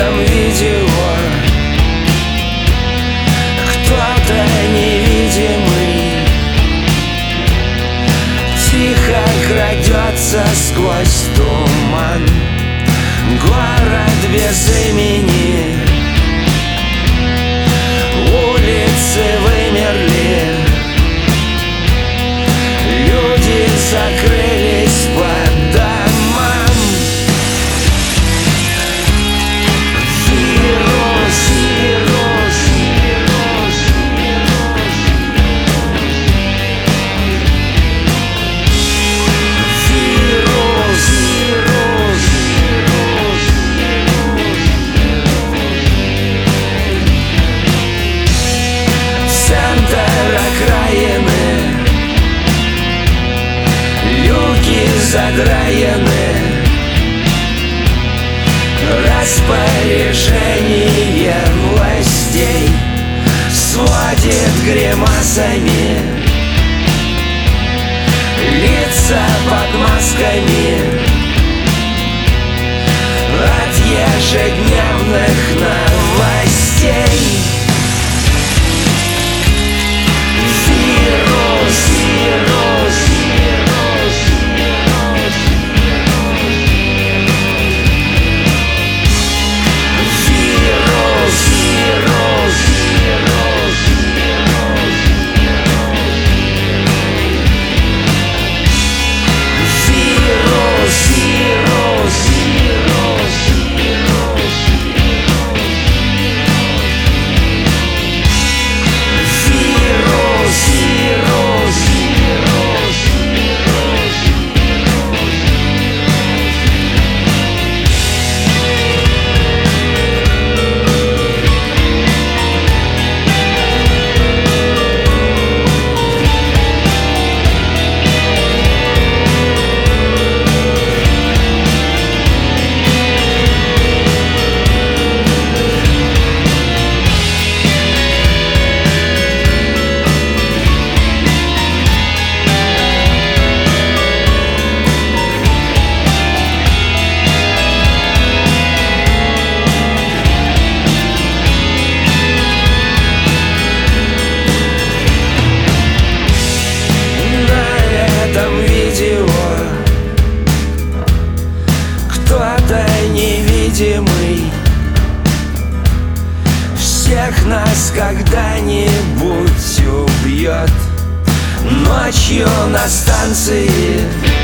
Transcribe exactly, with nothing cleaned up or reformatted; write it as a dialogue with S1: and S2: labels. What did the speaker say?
S1: этом видео кто-то невидимый тихо крадется сквозь туман. Город без имени, улицы вымерли, люди закрылись по домам. Вирус, вирус, вирус, вирус, вирус, вирус. Центр окраины, люки задраены, распоряжение властей сводит гримасами, лица под масками от ежедневных новостей. Вирус, вирус, вирус, вирус, вирус, вирус, вирус, вирус, вирус, вирус, вирус. Кто-то невидимый всех нас когда-нибудь убьет. Ночью на станции